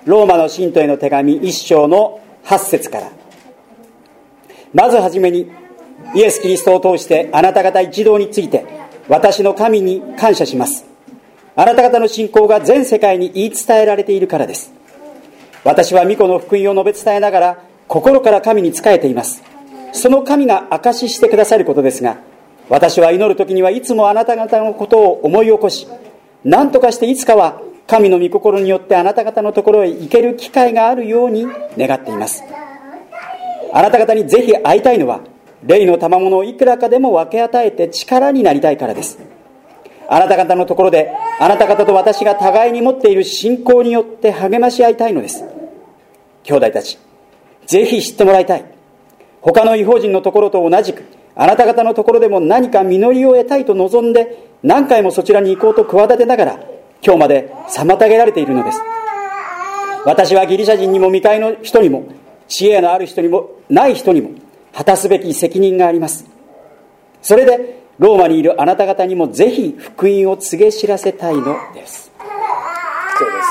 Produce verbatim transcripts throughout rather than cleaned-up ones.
ローマの信徒への手紙一章のはち節から、まずはじめにイエス・キリストを通してあなた方一同について私の神に感謝します。あなた方の信仰が全世界に言い伝えられているからです。私は御子の福音を述べ伝えながら心から神に仕えています。その神が証ししてくださることですが、私は祈る時にはいつもあなた方のことを思い起こし、何とかしていつかは神の御心によってあなた方のところへ行ける機会があるように願っています。あなた方にぜひ会いたいのは、霊の賜物をいくらかでも分け与えて力になりたいからです。あなた方のところであなた方と私が互いに持っている信仰によって励まし合いたいのです。兄弟たち、ぜひ知ってもらいたい。他の異邦人のところと同じく、あなた方のところでも何か実りを得たいと望んで、何回もそちらに行こうと企てながら、今日まで妨げられているのです。私はギリシャ人にも未開の人にも、知恵のある人にもない人にも、果たすべき責任があります。それで、ローマにいるあなた方にもぜひ福音を告げ知らせたいのです。そうです。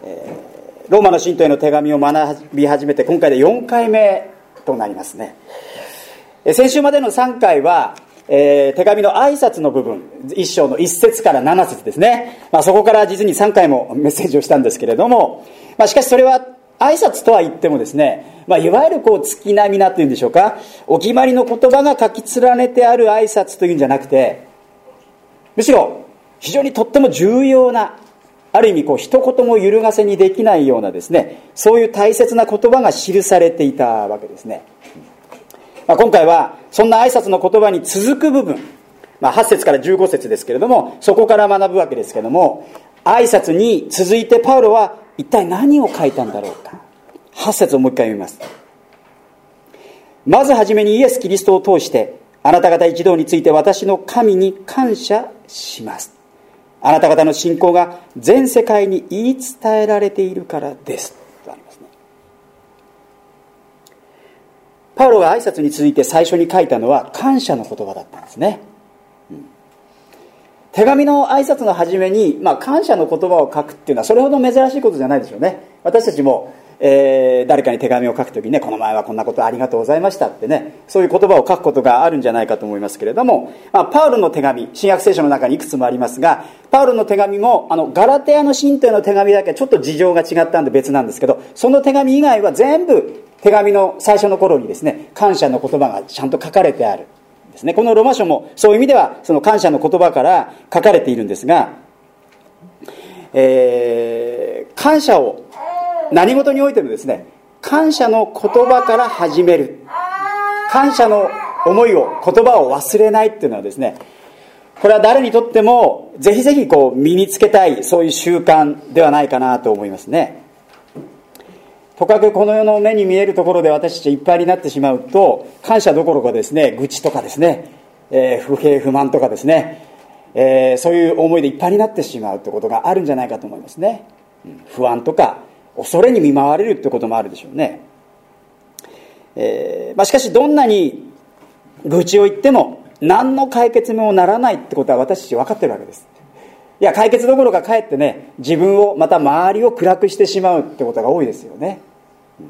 えー、ローマの信徒への手紙を学び始めて今回でよんかいめとなりますね。先週までのさんかいは、えー、手紙の挨拶の部分、いっ章のいっ節からなな節ですね。まあ、そこから実にさんかいもメッセージをしたんですけれども、まあ、しかしそれは挨拶とは言ってもですね、まあ、いわゆるこう月並みなというんでしょうか、お決まりの言葉が書き連ねてある挨拶というんじゃなくて、むしろ非常にとっても重要な、ある意味こう一言も揺るがせにできないようなですね、そういう大切な言葉が記されていたわけですね。まあ、今回はそんな挨拶の言葉に続く部分、まあ、はち節からじゅうご節ですけれども、そこから学ぶわけですけれども、挨拶に続いてパウロは一体何を書いたんだろうか。はち節をもう一回読みます。まずはじめにイエス・キリストを通してあなた方一同について私の神に感謝します。あなた方の信仰が全世界に言い伝えられているからですとありますね。パウロが挨拶に続いて最初に書いたのは感謝の言葉だったんですね。うん、手紙の挨拶の初めに、まあ、感謝の言葉を書くっていうのはそれほど珍しいことじゃないでしょうね。私たちも、えー、誰かに手紙を書くときにね、この前はこんなことありがとうございましたってね、そういう言葉を書くことがあるんじゃないかと思いますけれども、まあ、パウロの手紙、新約聖書の中にいくつもありますが、パウロの手紙もあのガラテヤの信徒への手紙だけちょっと事情が違ったんで別なんですけど、その手紙以外は全部手紙の最初の頃にですね、感謝の言葉がちゃんと書かれてあるですね。このローマ書もそういう意味ではその感謝の言葉から書かれているんですが、えー、感謝を何事においてもですね、感謝の言葉から始める、感謝の思いを、言葉を忘れないっていうのはですね、これは誰にとってもぜひぜひこう身につけたい、そういう習慣ではないかなと思いますね。とかくこの世の目に見えるところで私たちいっぱいになってしまうと、感謝どころかですね、愚痴とかですね、えー、不平不満とかですね、えー、そういう思いでいっぱいになってしまうということがあるんじゃないかと思いますね。うん、不安とか恐れに見舞われるということもあるでしょうね。えーまあ、しかしどんなに愚痴を言っても何の解決にもならないってことは私たち分かってるわけです。いや、解決どころかかえってね、自分をまた周りを暗くしてしまうってことが多いですよね。うん、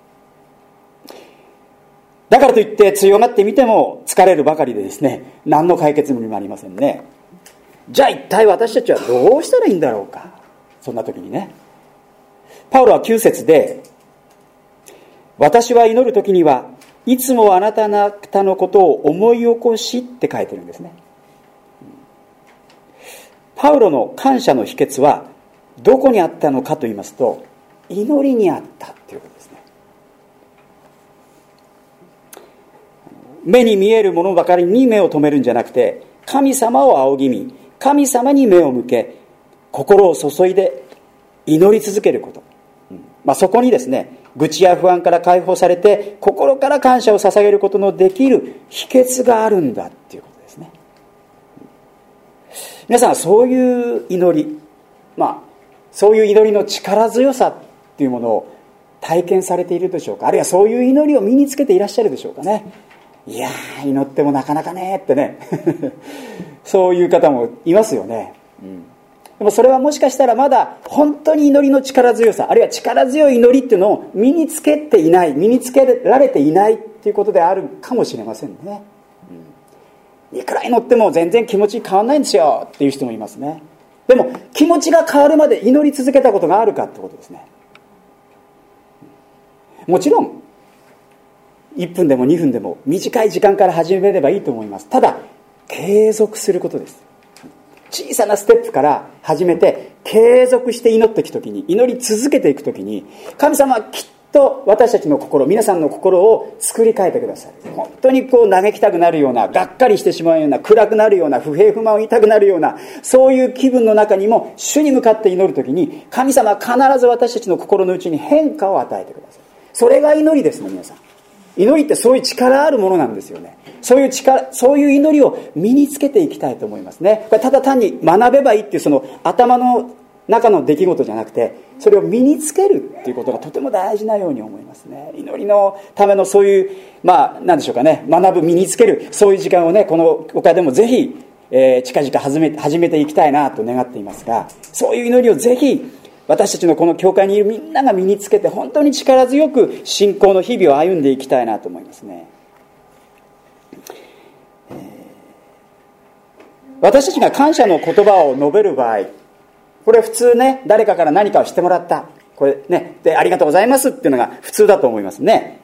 だからといって強がってみても疲れるばかりでですね、何の解決にもありませんね。じゃあ一体私たちはどうしたらいいんだろうか。そんな時にね、パウロはきゅう節で、私は祈る時にはいつもあなた方のことを思い起こしって書いてるんですね。パウロの感謝の秘訣はどこにあったのかと言いますと、祈りにあったということですね。目に見えるものばかりに目を留めるんじゃなくて、神様を仰ぎ見、神様に目を向け、心を注いで祈り続けること、まあ、そこにですね、愚痴や不安から解放されて心から感謝を捧げることのできる秘訣があるんだっていうことですね。皆さんそういう祈り、まあそういう祈りの力強さっていうものを体験されているでしょうか。あるいはそういう祈りを身につけていらっしゃるでしょうかね。いやー、祈ってもなかなかねってねそういう方もいますよね。うん、 でもそれはもしかしたらまだ本当に祈りの力強さ、あるいは力強い祈りっていうのを身につけていない、身につけられていないっていうことであるかもしれませんね、うん、いくら祈っても全然気持ち変わらないんですよっていう人もいますね。でも気持ちが変わるまで祈り続けたことがあるかってことですね。もちろんいっぷんでもにふんでも短い時間から始めればいいと思います。ただ継続することです。小さなステップから始めて継続して祈っていくときに、祈り続けていくときに、神様はきっと私たちの心、皆さんの心を作り変えてください。本当にこう嘆きたくなるような、がっかりしてしまうような、暗くなるような、不平不満を言いたくなるような、そういう気分の中にも主に向かって祈るときに、神様は必ず私たちの心の内に変化を与えてください。それが祈りですね、皆さん。祈りってそういう力あるものなんですよね。そういう力、そういう祈りを身につけていきたいと思いますね。これただ単に学べばいいっていうその頭の中の出来事じゃなくて、それを身につけるっていうことがとても大事なように思いますね。祈りのためのそういう、まあ何でしょうかね、学ぶ、身につける、そういう時間をね、この岡でもぜひ、えー、近々始め、始めていきたいなと願っていますが、そういう祈りをぜひ私たちのこの教会にいるみんなが身につけて、本当に力強く信仰の日々を歩んでいきたいなと思いますね。えー、私たちが感謝の言葉を述べる場合、これ普通ね、誰かから何かをしてもらった、これね、でありがとうございますっていうのが普通だと思いますね。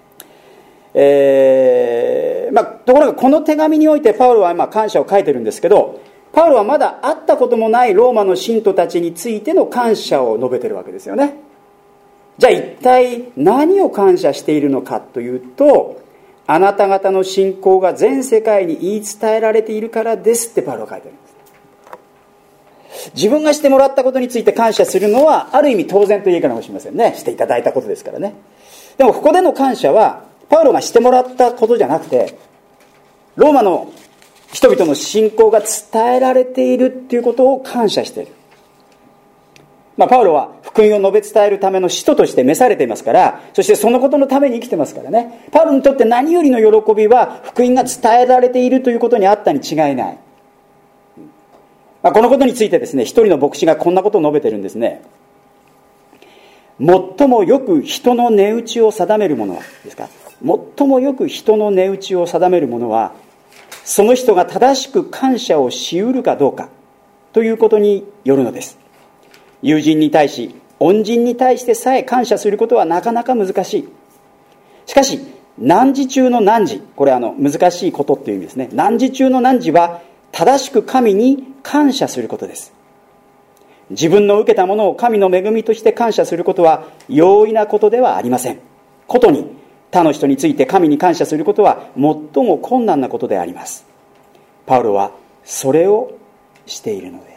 えーまあ、ところがこの手紙においてパウロは今感謝を書いてるんですけど、パウロはまだ会ったこともないローマの信徒たちについての感謝を述べてるわけですよね。じゃあ一体何を感謝しているのかというと、あなた方の信仰が全世界に言い伝えられているからですってパウロは書いてあるんです。自分がしてもらったことについて感謝するのはある意味当然と言えるかもしれませんね。していただいたことですからね。でもここでの感謝はパウロがしてもらったことじゃなくて、ローマの人々の信仰が伝えられているっていうことを感謝している。まあ、パウロは福音を述べ伝えるための使徒として召されていますから、そしてそのことのために生きてますからね。パウロにとって何よりの喜びは福音が伝えられているということにあったに違いない。まあ、このことについてですね、一人の牧師がこんなことを述べてるんですね。最もよく人の値打ちを定めるものはですか、最もよく人の値打ちを定めるものは、その人が正しく感謝をし得るかどうかということによるのです。友人に対し、恩人に対してさえ感謝することはなかなか難しい。しかし、難事中の難事、これはあの難しいことっていう意味ですね。難事中の難事は、正しく神に感謝することです。自分の受けたものを神の恵みとして感謝することは容易なことではありません。ことに、他の人について神に感謝することは最も困難なことであります。パウロはそれをしているのです。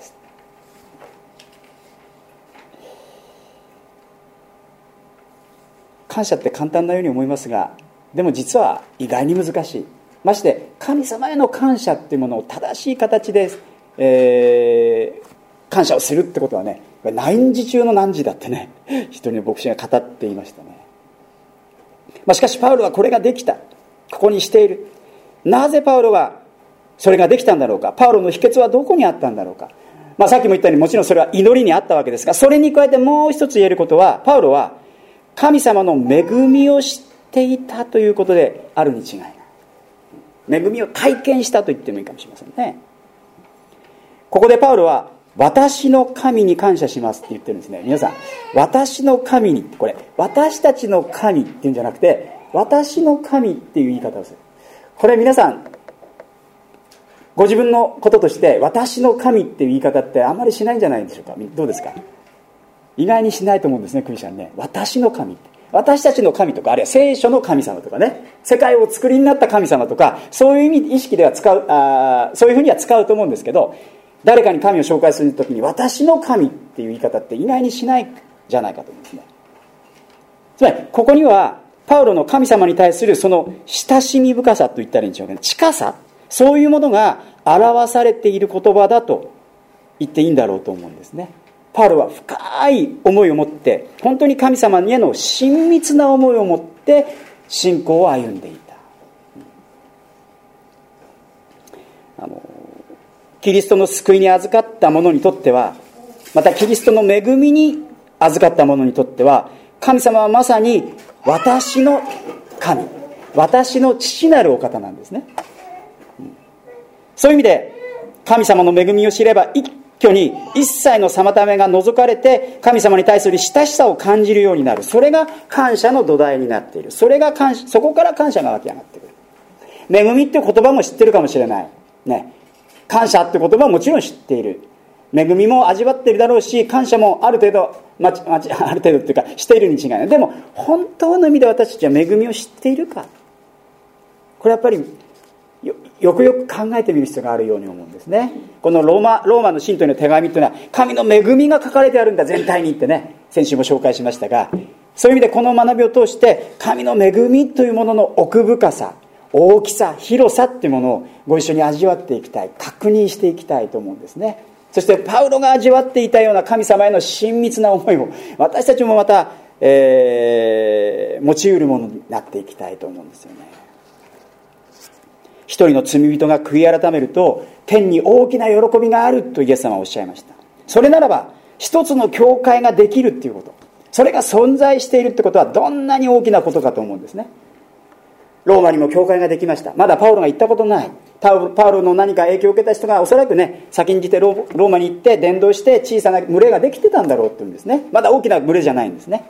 感謝って簡単なように思いますが、でも実は意外に難しい。まして神様への感謝っていうものを正しい形で、えー、感謝をするってことはね、難事中の難事だってね、一人の牧師が語っていましたね。まあ、しかしパウロはこれができた、ここにしている。なぜパウロはそれができたんだろうか。パウロの秘訣はどこにあったんだろうか。まあ、さっきも言ったようにもちろんそれは祈りにあったわけですが、それに加えてもう一つ言えることは、パウロは神様の恵みを知っていたということであるに違いない。恵みを体験したと言ってもいいかもしれませんね。ここでパウロは私の神に感謝しますって言ってるんですね。皆さん、私の神に、これ私たちの神っていうんじゃなくて、私の神っていう言い方をする。これ皆さんご自分のこととして私の神っていう言い方ってあまりしないんじゃないでしょうか。どうですか。意外にしないと思うんですね、クリスチャンね。私の神って、私たちの神とか、あるいは聖書の神様とかね、世界を作りになった神様とか、そういう意味意識では使う、あそういうふうには使うと思うんですけど、誰かに神を紹介するときに私の神っていう言い方って意外にしないじゃないかと思うんですね。つまりここにはパウロの神様に対するその親しみ深さと言ったらいいんでしょうかね、近さ、そういうものが表されている言葉だと言っていいんだろうと思うんですね。パウロは深い思いを持って、本当に神様への親密な思いを持って信仰を歩んでいた。あのキリストの救いに預かった者にとっては、 またキリストの恵みに預かった者にとっては、神様はまさに私の神、私の父なるお方なんですね。そういう意味で神様の恵みを知れば一挙に一切の妨げが除かれて、神様に対する親しさを感じるようになる。それが感謝の土台になっている。それが感謝、そこから感謝が湧き上がってくる。恵みっていう言葉も知ってるかもしれないね。感謝って言葉ももちろん知っている。恵みも味わっているだろうし、感謝もある程度、まちまちある程度っていうかしているに違いない。でも本当の意味で私たちは恵みを知っているか、これやっぱり よ, よくよく考えてみる必要があるように思うんですね。このローマローマの信徒への手紙というのは、神の恵みが書かれてあるんだ全体にってね、先週も紹介しましたが、そういう意味でこの学びを通して神の恵みというものの奥深さ、大きさ、広さっていうものをご一緒に味わっていきたい、確認していきたいと思うんですね。そしてパウロが味わっていたような神様への親密な思いを私たちもまた、えー、持ち得るものになっていきたいと思うんですよね。一人の罪人が悔い改めると天に大きな喜びがあるとイエス様はおっしゃいました。それならば一つの教会ができるっていうこと、それが存在しているってことはどんなに大きなことかと思うんですね。ローマにも教会ができました。まだパウロが行ったことない。パウロの何か影響を受けた人がおそらくね、先んじてローマに行って伝道して小さな群れができてたんだろうっていうんですね。まだ大きな群れじゃないんですね。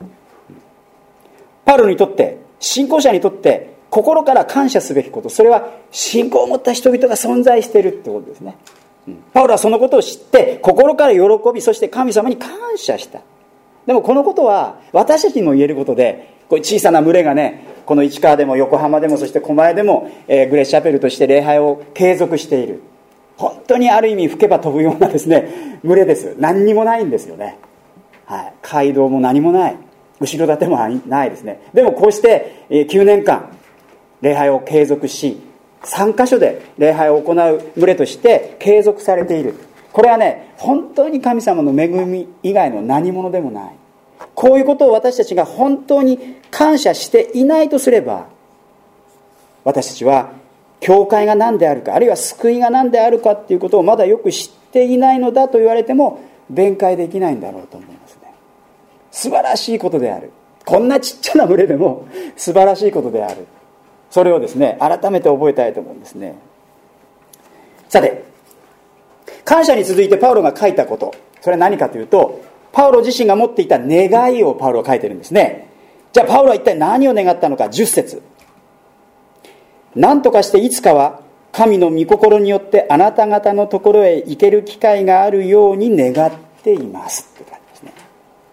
パウロにとって、信仰者にとって心から感謝すべきこと、それは信仰を持った人々が存在しているってことですね。パウロはそのことを知って心から喜び、そして神様に感謝した。でもこのことは私たちにも言えることで、こういう小さな群れがね、この市川でも横浜でもそして狛江でも、えー、グレーチャペルとして礼拝を継続している、本当にある意味吹けば飛ぶようなですね群れです。何にもないんですよね、はい、街道も何もない、後ろ盾もないですね。でもこうして、えー、きゅうねんかん礼拝を継続し、さんカ所で礼拝を行う群れとして継続されている。これはね、本当に神様の恵み以外の何者でもない。こういうことを私たちが本当に感謝していないとすれば、私たちは教会が何であるか、あるいは救いが何であるかっていうことをまだよく知っていないのだと言われても弁解できないんだろうと思いますね。素晴らしいことである。こんなちっちゃな群れでも素晴らしいことである。それをですね、改めて覚えたいと思うんですね。さて、感謝に続いてパウロが書いたこと、それは何かというと、パウロ自身が持っていた願いをパウロは書いてるんですね。じゃあパウロは一体何を願ったのか。じゅっ節、何とかしていつかは神の御心によってあなた方のところへ行ける機会があるように願っていますって書いてますね。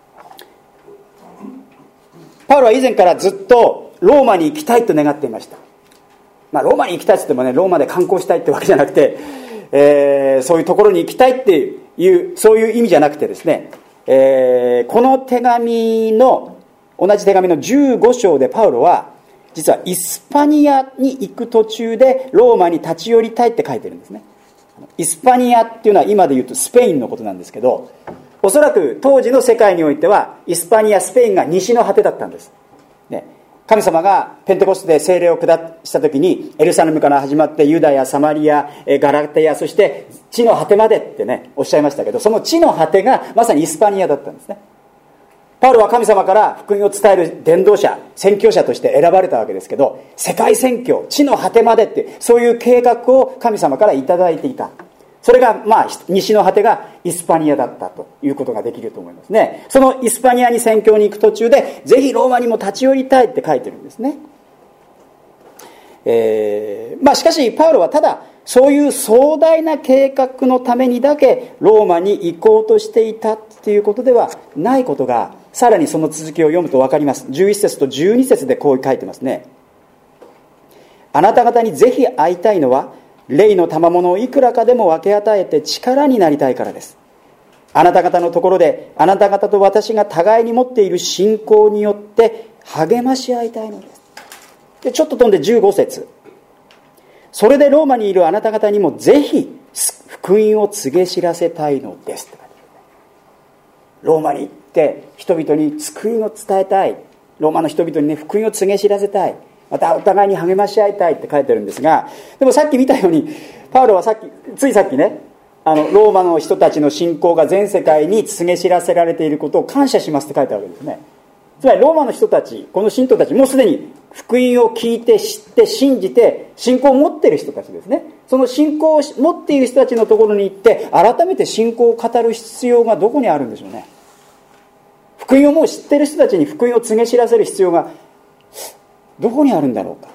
パウロは以前からずっとローマに行きたいと願っていました。まあローマに行きたいって言ってもね、ローマで観光したいってわけじゃなくて、えー、そういうところに行きたいっていうそういう意味じゃなくてですね、えー、この手紙の同じ手紙のじゅうご章でパウロは実はイスパニアに行く途中でローマに立ち寄りたいって書いてるんですね。イスパニアっていうのは今で言うとスペインのことなんですけど、おそらく当時の世界においてはイスパニア、スペインが西の果てだったんです、ね、神様がペンテコステで聖霊を下した時にエルサレムから始まってユダヤ、サマリア、ガラテヤ、そして地の果てまでってねおっしゃいましたけど、その地の果てがまさにイスパニアだったんですね。パウロは神様から福音を伝える伝道者、宣教者として選ばれたわけですけど、世界宣教、地の果てまでってそういう計画を神様からいただいていた。それがまあ西の果てがイスパニアだったということができると思いますね。そのイスパニアに宣教に行く途中でぜひローマにも立ち寄りたいって書いてるんですね。えー、まあしかしパウロはただそういう壮大な計画のためにだけローマに行こうとしていたっていうことではないことが、さらにその続きを読むと分かります。じゅういち節とじゅうに節でこう書いてますね。あなた方にぜひ会いたいのは霊の賜物をいくらかでも分け与えて力になりたいからです。あなた方のところであなた方と私が互いに持っている信仰によって励まし合いたいのです。でちょっと飛んでじゅうご節、それでローマにいるあなた方にもぜひ福音を告げ知らせたいのです。ローマに行って人々に救いを伝えたい、ローマの人々にね福音を告げ知らせたい、またお互いに励まし合いたいって書いてるんですが、でもさっき見たようにパウロはさっきついさっきね、 あのローマの人たちの信仰が全世界に告げ知らせられていることを感謝しますって書いてあるわけですね。つまりローマの人たち、この信徒たち、もうすでに福音を聞いて知って信じて信仰を持っている人たちですね。その信仰を持っている人たちのところに行って改めて信仰を語る必要がどこにあるんでしょうね。福音をもう知っている人たちに福音を告げ知らせる必要がどこにあるんだろうか。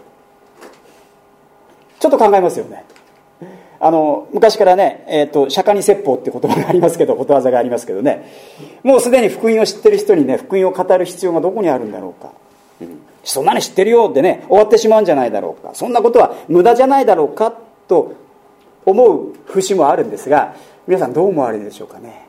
ちょっと考えますよね。あの昔からね、えーと、釈迦に説法って言葉がありますけど、ことわざがありますけどね、もうすでに福音を知ってる人にね、福音を語る必要がどこにあるんだろうか、うん、そんなに知ってるよってね、終わってしまうんじゃないだろうか、そんなことは無駄じゃないだろうかと思う節もあるんですが、皆さんどう思われるでしょうかね。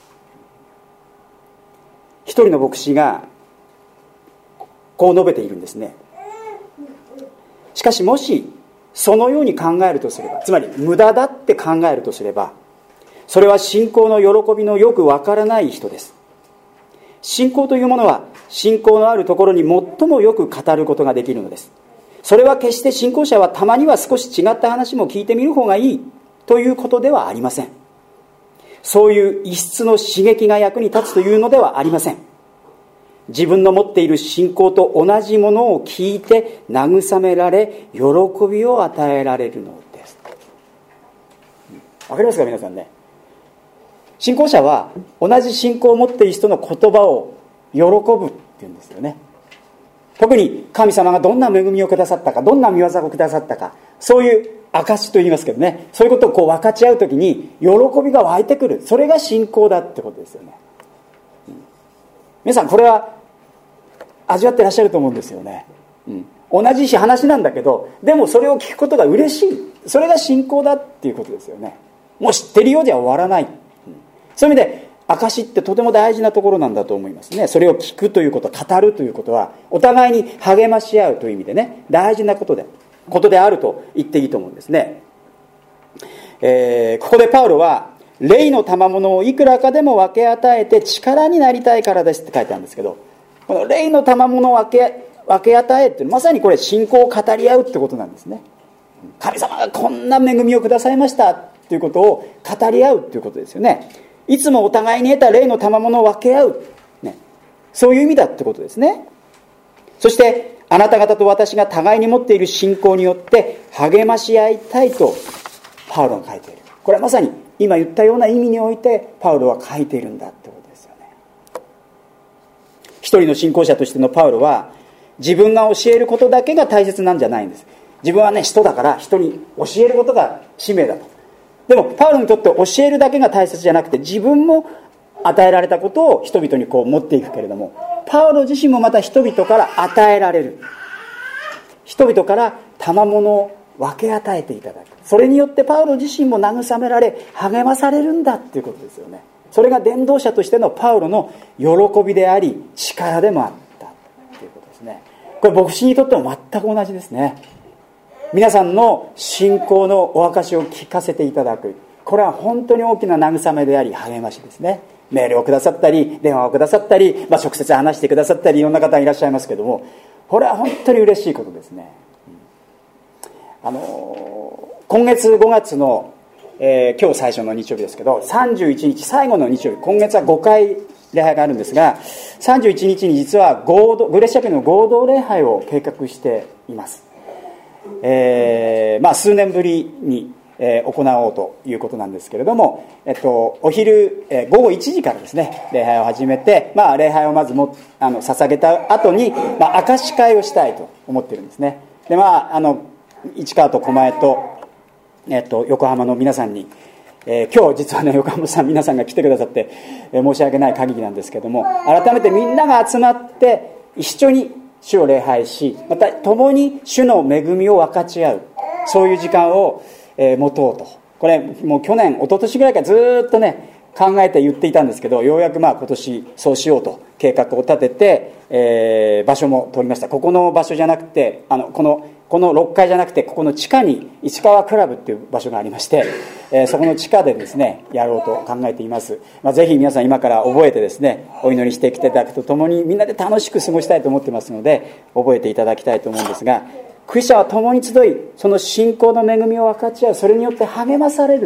一人の牧師がこう述べているんですね。しかしもしそのように考えるとすれば、つまり無駄だって考えるとすれば、それは信仰の喜びのよくわからない人です。信仰というものは信仰のあるところに最もよく語ることができるのです。それは決して信仰者はたまには少し違った話も聞いてみる方がいいということではありません。そういう異質の刺激が役に立つというのではありません。自分の持っている信仰と同じものを聞いて慰められ、喜びを与えられるのです。わかりますか皆さんね。信仰者は同じ信仰を持っている人の言葉を喜ぶっていうんですよね。特に神様がどんな恵みをくださったか、どんな御業をくださったか、そういう証と言いますけどね、そういうことをこう分かち合うときに喜びが湧いてくる。それが信仰だってことですよね。皆さんこれは味わってらっしゃると思うんですよね、うん、同じ話なんだけど、でもそれを聞くことが嬉しい。それが信仰だっていうことですよね。もう知ってるようじゃ終わらない、うん、そういう意味で証ってとても大事なところなんだと思いますね。それを聞くということ、語るということはお互いに励まし合うという意味でね、大事なことでことであると言っていいと思うんですね。えー、ここでパウロは霊の賜物をいくらかでも分け与えて力になりたいからですって書いてあるんですけど、この霊の賜物を分け、分け与えってまさにこれ信仰を語り合うってことなんですね。神様がこんな恵みをくださいましたっていうことを語り合うっていうことですよね。いつもお互いに得た霊の賜物を分け合う、ね、そういう意味だってことですね。そしてあなた方と私が互いに持っている信仰によって励まし合いたいとパウロが書いている。これはまさに今言ったような意味においてパウロは書いているんだってことですよね。一人の信仰者としてのパウロは自分が教えることだけが大切なんじゃないんです。自分はね、人だから人に教えることが使命だと。でもパウロにとって教えるだけが大切じゃなくて、自分も与えられたことを人々にこう持っていくけれども、パウロ自身もまた人々から与えられる、人々から賜物を分け与えていただく。それによってパウロ自身も慰められ励まされるんだっていうことですよね。それが伝道者としてのパウロの喜びであり力でもあったということですね。これ牧師にとっても全く同じですね。皆さんの信仰のお証を聞かせていただく、これは本当に大きな慰めであり励ましですね。メールをくださったり電話をくださったり、まあ、直接話してくださったり、いろんな方いらっしゃいますけども、これは本当に嬉しいことですね。あのー、今月ごがつの、えー、今日最初の日曜日ですけど、さんじゅういちにち最後の日曜日、今月はごかい礼拝があるんですが、さんじゅういちにちに実は合同グレシア家の合同礼拝を計画しています。えーまあ、数年ぶりに、えー、行おうということなんですけれども、えっと、お昼、えー、ごごいちじからですね礼拝を始めて、まあ、礼拝をまずもあの捧げた後に、まあ、証し会をしたいと思っているんですね。で、まあ、あの市川と狛江と、えっと、横浜の皆さんに、えー、今日実はね横浜さん皆さんが来てくださって、えー、申し訳ない限りなんですけども、改めてみんなが集まって一緒に主を礼拝し、また共に主の恵みを分かち合う、そういう時間を、えー、持とうと。これもう去年一昨年ぐらいからずっとね考えて言っていたんですけど、ようやくまあ今年そうしようと計画を立てて、えー、場所も取りました。ここの場所じゃなくて、あのこのこのろっかいじゃなくて、ここの地下に市川クラブっていう場所がありまして、えー、そこの地下でですねやろうと考えています。まあ、ぜひ皆さん今から覚えてですねお祈りしてきていただくとともに、みんなで楽しく過ごしたいと思ってますので覚えていただきたいと思うんですが、クリスチャンは共に集い、その信仰の恵みを分かち合う、それによって励まされる、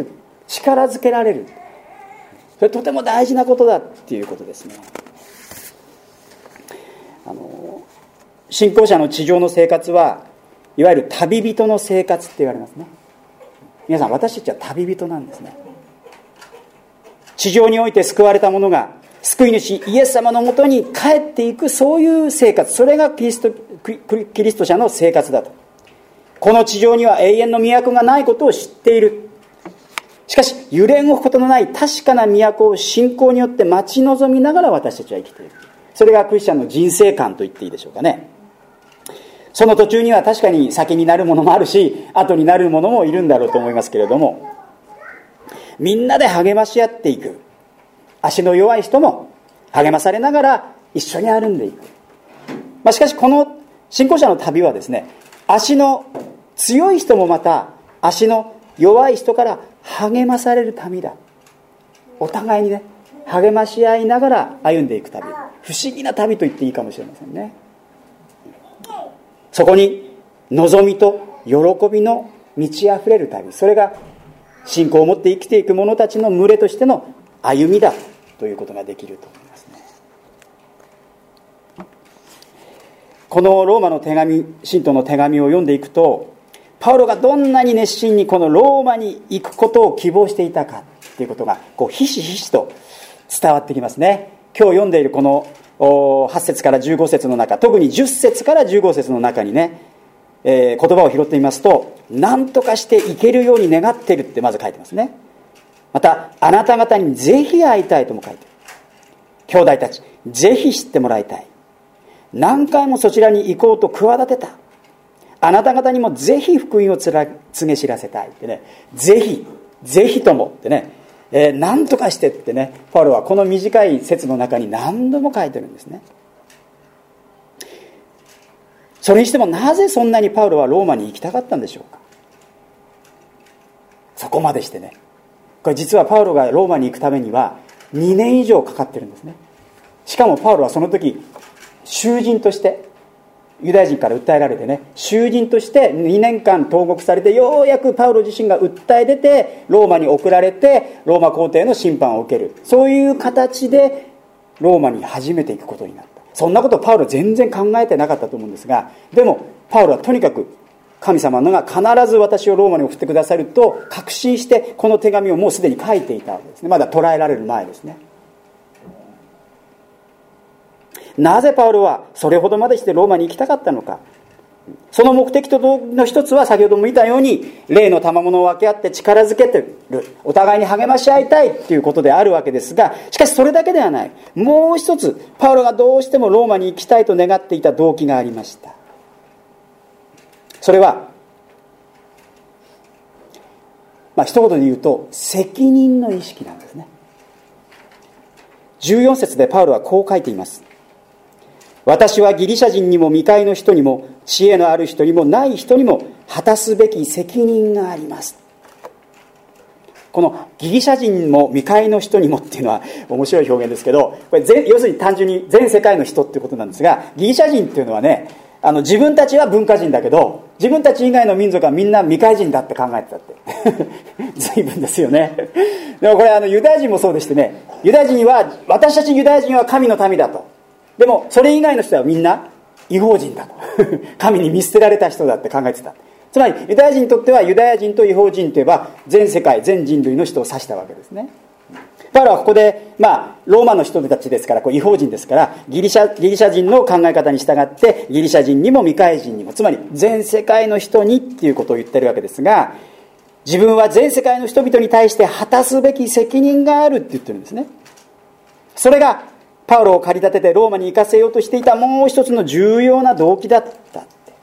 力づけられる。それとても大事なことだっていうことですね。あの信仰者の地上の生活はいわゆる旅人の生活って言われますね。皆さん、私たちは旅人なんですね。地上において救われた者が救い主イエス様のもとに帰っていく、そういう生活、それがキリスト、キリスト者の生活だと。この地上には永遠の都がないことを知っている。しかし揺れ動くことのない確かな都を信仰によって待ち望みながら私たちは生きている。それがクリスチャンの人生観と言っていいでしょうかね。その途中には確かに先になるものもあるし、後になるものもいるんだろうと思いますけれども、みんなで励まし合っていく。足の弱い人も励まされながら一緒に歩んでいく。まあ、しかしこの信仰者の旅はですね、足の強い人もまた足の弱い人から励まされる旅だ。お互いにね、励まし合いながら歩んでいく旅。不思議な旅と言っていいかもしれませんね。そこに望みと喜びの満ち溢れる旅、それが信仰を持って生きていく者たちの群れとしての歩みだということができると思いますね。このローマの手紙、信徒の手紙を読んでいくと、パウロがどんなに熱心にこのローマに行くことを希望していたかということがこうひしひしと伝わってきますね。今日読んでいるこのはち節からじゅうご節の中、特にじゅっ節からじゅうご節の中にね、えー、言葉を拾ってみますと、何とかしていけるように願っているってまず書いてますね。また、あなた方にぜひ会いたいとも書いている。兄弟たち、ぜひ知ってもらいたい。何回もそちらに行こうと企てた。あなた方にもぜひ福音をつら告げ知らせたいってね、ぜひ、ぜひともってね、えー、何とかしてってね、パウロはこの短い節の中に何度も書いてるんですね。それにしてもなぜそんなにパウロはローマに行きたかったんでしょうか。そこまでしてね、これ実はパウロがローマに行くためにはにねん以上かかってるんですね。しかもパウロはその時囚人としてユダヤ人から訴えられてね、囚人としてにねんかん投獄されて、ようやくパウロ自身が訴え出てローマに送られてローマ皇帝の審判を受ける、そういう形でローマに初めて行くことになった。そんなことパウロ全然考えてなかったと思うんですが、でもパウロはとにかく神様のが必ず私をローマに送ってくださると確信して、この手紙をもうすでに書いていたわけですね。まだ捕らえられる前ですね。なぜパウロはそれほどまでしてローマに行きたかったのか。その目的の一つは先ほども言ったように、霊の賜物を分け合って力づけてる、お互いに励まし合いたいということであるわけですが、しかしそれだけではない。もう一つパウロがどうしてもローマに行きたいと願っていた動機がありました。それはまあ一言で言うと責任の意識なんですね。じゅうよん節でパウロはこう書いています。私はギリシャ人にも未開の人にも知恵のある人にもない人にも果たすべき責任があります。このギリシャ人も未開の人にもっていうのは面白い表現ですけど、これ全要するに単純に全世界の人っていうことなんですが、ギリシャ人っていうのはね、あの自分たちは文化人だけど自分たち以外の民族はみんな未開人だって考えてたって随分ですよね。でもこれあのユダヤ人もそうでしてね、ユダヤ人は私たちユダヤ人は神の民だと、でもそれ以外の人はみんな異邦人だと神に見捨てられた人だって考えてた。つまりユダヤ人にとってはユダヤ人と異邦人といえば全世界全人類の人を指したわけですね。パウロはここで、まあ、ローマの人たちですから、こう異邦人ですから、ギリシャ、ギリシャ人の考え方に従って、ギリシャ人にも未開人にも、つまり全世界の人にっていうことを言ってるわけですが、自分は全世界の人々に対して果たすべき責任があるって言ってるんですね。それが、パウロを駆り立ててローマに行かせようとしていたもう一つの重要な動機だった。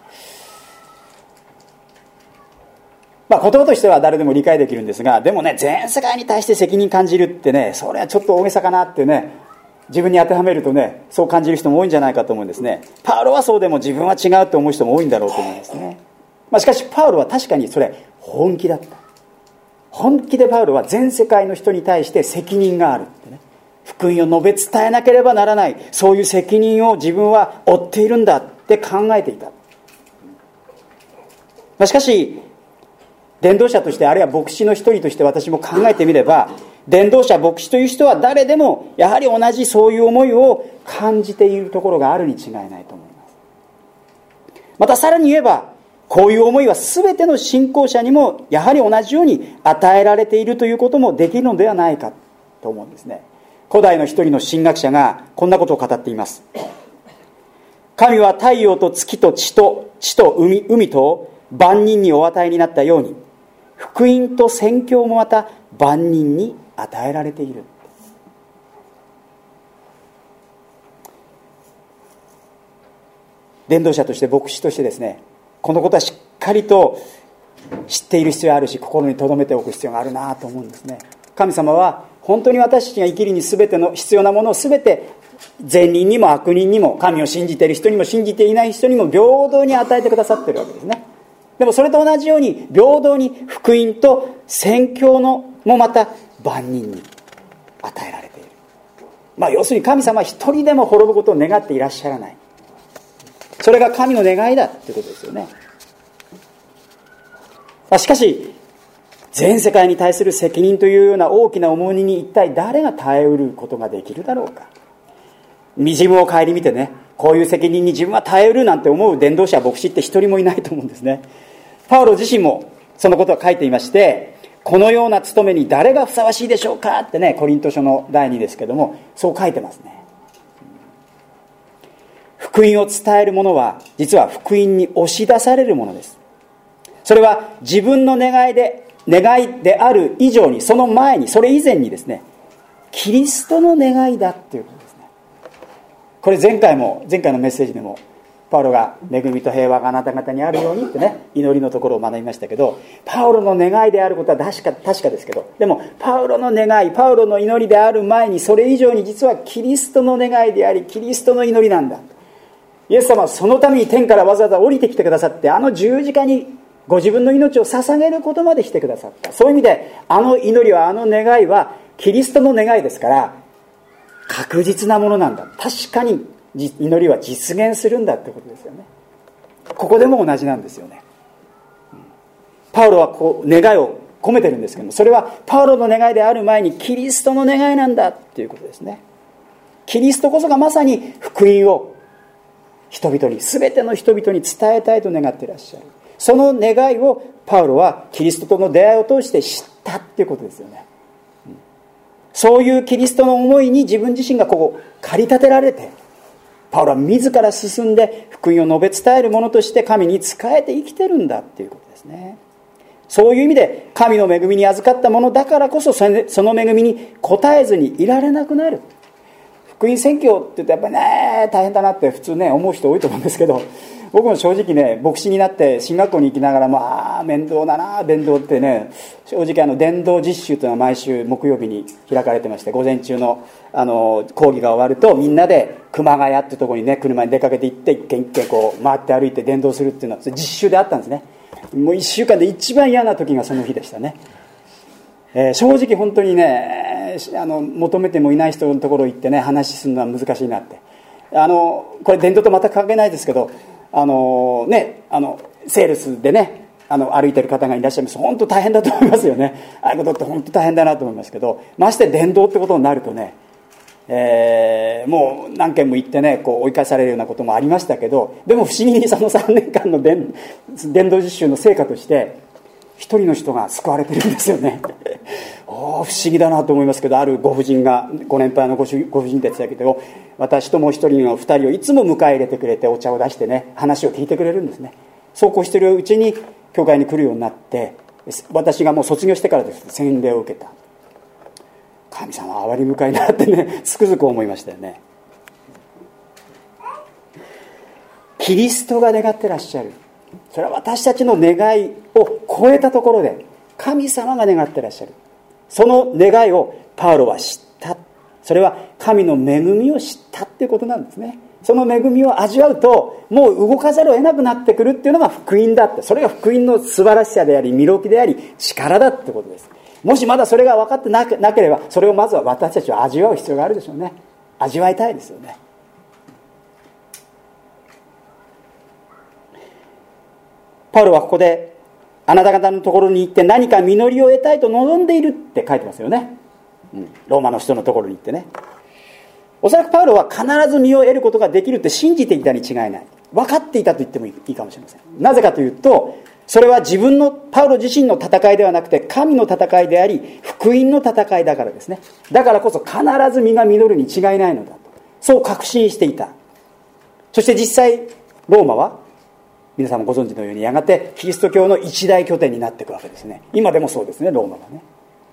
まあ、言葉としては誰でも理解できるんですが、でもね、全世界に対して責任感じるってね、それはちょっと大げさかなってね、自分に当てはめるとね、そう感じる人も多いんじゃないかと思うんですね。パウロはそうでも自分は違うと思う人も多いんだろうと思うんですね。まあ、しかしパウロは確かにそれ本気だった。本気でパウロは全世界の人に対して責任があるってね、福音を述べ伝えなければならない、そういう責任を自分は負っているんだって考えていた。まあ、しかし伝道者として、あるいは牧師の一人として私も考えてみれば、伝道者牧師という人は誰でもやはり同じそういう思いを感じているところがあるに違いないと思います。またさらに言えば、こういう思いは全ての信仰者にもやはり同じように与えられているということもできるのではないかと思うんですね。古代の一人の神学者がこんなことを語っています。神は太陽と月と地と地と 海, 海と万人にお与えになったように、福音と宣教もまた万人に与えられている。伝道者として牧師としてですね、このことはしっかりと知っている必要があるし、心に留めておく必要があるなと思うんですね。神様は本当に私たちが生きるに全ての必要なものを全て善人にも悪人にも、神を信じている人にも信じていない人にも平等に与えてくださっているわけですね。でもそれと同じように平等に福音と宣教のもまた万人に与えられている。まあ要するに神様は一人でも滅ぶことを願っていらっしゃらない。それが神の願いだということですよね。まあ、しかし全世界に対する責任というような大きな重荷に一体誰が耐えうることができるだろうか。自分を顧みてね、こういう責任に自分は耐えうるなんて思う伝道者牧師って一人もいないと思うんですね。パウロ自身もそのことを書いていまして、このような務めに誰がふさわしいでしょうかってね、コリント書のだいにですけども、そう書いてますね。福音を伝える者は実は福音に押し出されるものです。それは自分の願いで願いである以上に、その前に、それ以前にですね、キリストの願いだっていうことですね。これ前回も前回のメッセージでもパウロが恵みと平和があなた方にあるようにってね、祈りのところを学びましたけど、パウロの願いであることは確か確かですけど、でもパウロの願い、パウロの祈りである前に、それ以上に実はキリストの願いであり、キリストの祈りなんだ。イエス様はそのために天からわざわざ降りてきてくださって、あの十字架にご自分の命を捧げることまでしてくださった。そういう意味であの祈りは、あの願いはキリストの願いですから、確実なものなんだ。確かに祈りは実現するんだってことですよね。ここでも同じなんですよね。パウロはこう願いを込めてるんですけども、それはパウロの願いである前にキリストの願いなんだっていうことですね。キリストこそがまさに福音を人々に、全ての人々に伝えたいと願っていらっしゃる。その願いをパウロはキリストとの出会いを通して知ったっていうことですよね。そういうキリストの思いに自分自身がここ駆り立てられて、パウロは自ら進んで福音を述べ伝える者として神に仕えて生きてるんだっていうことですね。そういう意味で神の恵みに預かった者だからこそ、その恵みに応えずにいられなくなる。福音宣教って言うとやっぱりね、大変だなって普通ね思う人多いと思うんですけど、僕も正直ね、牧師になって進学校に行きながらも、ああ面倒だな、伝道ってね、正直あの伝道実習というのは毎週木曜日に開かれてまして、午前中のあの講義が終わるとみんなで熊谷っていうところにね、車に出かけて行って一軒一軒こう回って歩いて伝道するっていうのは実習であったんですね。もういっしゅうかんで一番嫌な時がその日でしたね。えー、正直本当にね、あの求めてもいない人のところ行ってね話するのは難しいなって。あのこれ伝道と全く関係ないですけど、あのね、あのセールスでね、あの歩いてる方がいらっしゃいます。本当大変だと思いますよね。ああいうことって本当大変だなと思いますけど、まして伝道ってことになるとね、えー、もう何件も行ってね、こう追い返されるようなこともありましたけど、でも不思議にそのさんねんかんの伝道実習の成果として一人の人が救われてるんですよね。お不思議だなと思いますけど、あるご婦人が、ご年配のご婦人たちだけど、私ともう一人の二人をいつも迎え入れてくれて、お茶を出してね、話を聞いてくれるんですね。そうこうしているうちに教会に来るようになって、私がもう卒業してからです洗礼を受けた。神様は憐れみ深いなってね、つくづく思いましたよね。キリストが願ってらっしゃる、それは私たちの願いを超えたところで神様が願ってらっしゃる。その願いをパウロは知った。それは神の恵みを知ったっていうことなんですね。その恵みを味わうと、もう動かざるを得なくなってくるっていうのが福音だって。それが福音の素晴らしさであり、魅力であり、力だってことです。もしまだそれが分かってなければ、それをまずは私たちは味わう必要があるでしょうね。味わいたいですよね。パウロはここであなた方のところに行って何か実りを得たいと望んでいるって書いてますよね、うん、ローマの人のところに行ってね。おそらくパウロは必ず実を得ることができるって信じていたに違いない、分かっていたと言ってもいいかもしれません。なぜかというと、それは自分のパウロ自身の戦いではなくて神の戦いであり福音の戦いだからですね。だからこそ必ず実が実るに違いないのだと、そう確信していた。そして実際ローマは皆さんもご存知のようにやがてキリスト教の一大拠点になっていくわけですね。今でもそうですね、ローマはね。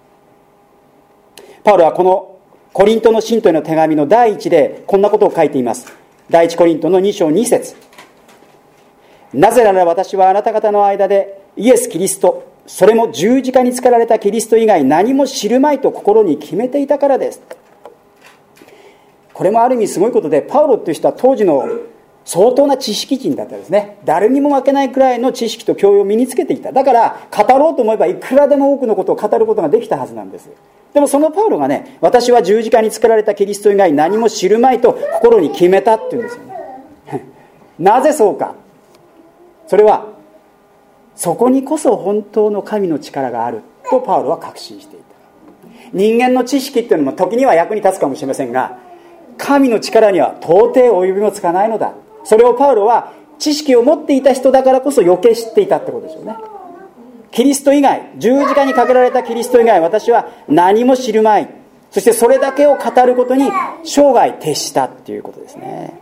パウロはこのコリントの信徒への手紙の第一でこんなことを書いています。第一コリントのに章に節、なぜなら私はあなた方の間でイエス・キリスト、それも十字架につけられたキリスト以外何も知るまいと心に決めていたからです。これもある意味すごいことで、パウロという人は当時の相当な知識人だったんですね。誰にも負けないくらいの知識と教養を身につけていた。だから語ろうと思えばいくらでも多くのことを語ることができたはずなんです。でもそのパウロがね、私は十字架につけられたキリスト以外何も知るまいと心に決めたっていうんですよね。なぜそうか。それはそこにこそ本当の神の力があるとパウロは確信していた。人間の知識っていうのも時には役に立つかもしれませんが、神の力には到底及びもつかないのだ。それをパウロは知識を持っていた人だからこそ余計知っていたってことですよね。キリスト以外、十字架にかけられたキリスト以外私は何も知るまい。そしてそれだけを語ることに生涯徹したっていうことですね。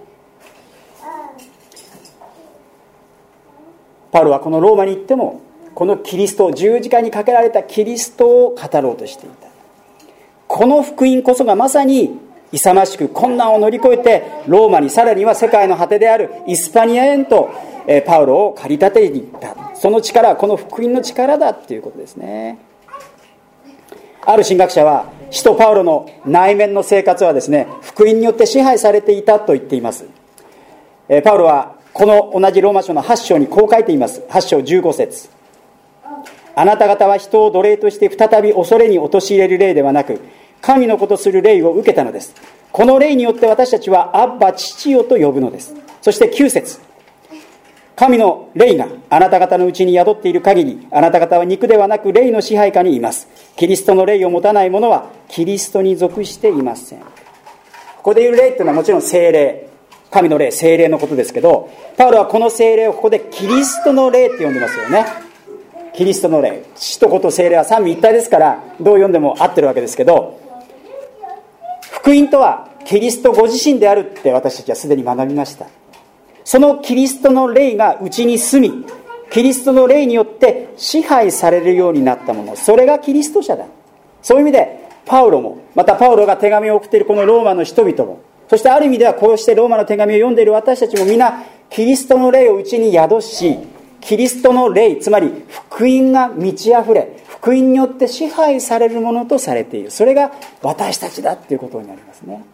パウロはこのローマに行ってもこのキリスト、十字架にかけられたキリストを語ろうとしていた。この福音こそがまさに勇ましく困難を乗り越えてローマに、さらには世界の果てであるイスパニアへとパウロを駆り立てていった。その力はこの福音の力だっていうことですね。ある神学者は使徒パウロの内面の生活はですね、福音によって支配されていたと言っています。パウロはこの同じローマ書のはち章にこう書いています。はち章じゅうご節、あなた方は人を奴隷として再び恐れに陥れる霊ではなく神のことする霊を受けたのです。この霊によって私たちはアッバ父よと呼ぶのです。そしてきゅう節、神の霊があなた方のうちに宿っている限りあなた方は肉ではなく霊の支配下にいます。キリストの霊を持たない者はキリストに属していません。ここで言う霊というのはもちろん聖霊、神の霊、聖霊のことですけど、パウロはこの聖霊をここでキリストの霊って呼んでますよね。キリストの霊、父と子と聖霊は三位一体ですからどう読んでも合ってるわけですけど、福音とはキリストご自身であるって私たちはすでに学びました。そのキリストの霊がうちに住み、キリストの霊によって支配されるようになったもの、それがキリスト者だ。そういう意味でパウロも、またパウロが手紙を送っているこのローマの人々も、そしてある意味ではこうしてローマの手紙を読んでいる私たちも皆キリストの霊をうちに宿し、キリストの霊、つまり福音が満ち溢れ、福音によって支配されるものとされている。それが私たちだっていうことになりますね。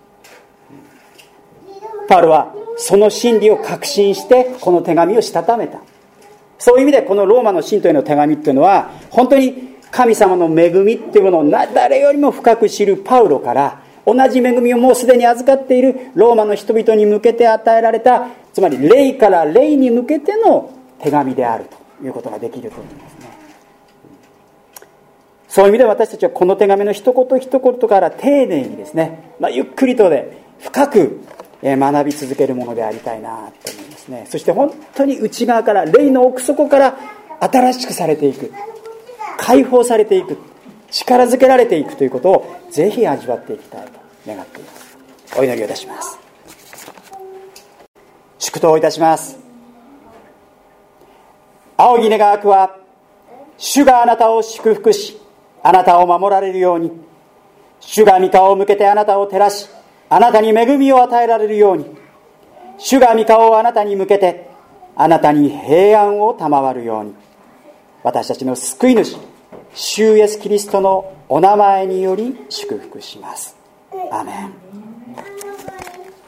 パウロはその真理を確信してこの手紙をしたためた。そういう意味でこのローマの信徒への手紙っていうのは本当に神様の恵みっていうものを誰よりも深く知るパウロから同じ恵みをもうすでに預かっているローマの人々に向けて与えられた、つまり霊から霊に向けての手紙であるということができると思いますね。そういう意味で私たちはこの手紙の一言一言から丁寧にですね、まあ、ゆっくりとで深く学び続けるものでありたいなと思いますね。そして本当に内側から霊の奥底から新しくされていく、解放されていく、力づけられていくということをぜひ味わっていきたいと願っています。お祈りをいたします。祝祷をいたします。仰ぎ願わくは主があなたを祝福しあなたを守られるように、主が御顔を向けてあなたを照らしあなたに恵みを与えられるように、主が御顔をあなたに向けてあなたに平安を賜るように、私たちの救い主主イエスキリストのお名前により祝福します。アーメン。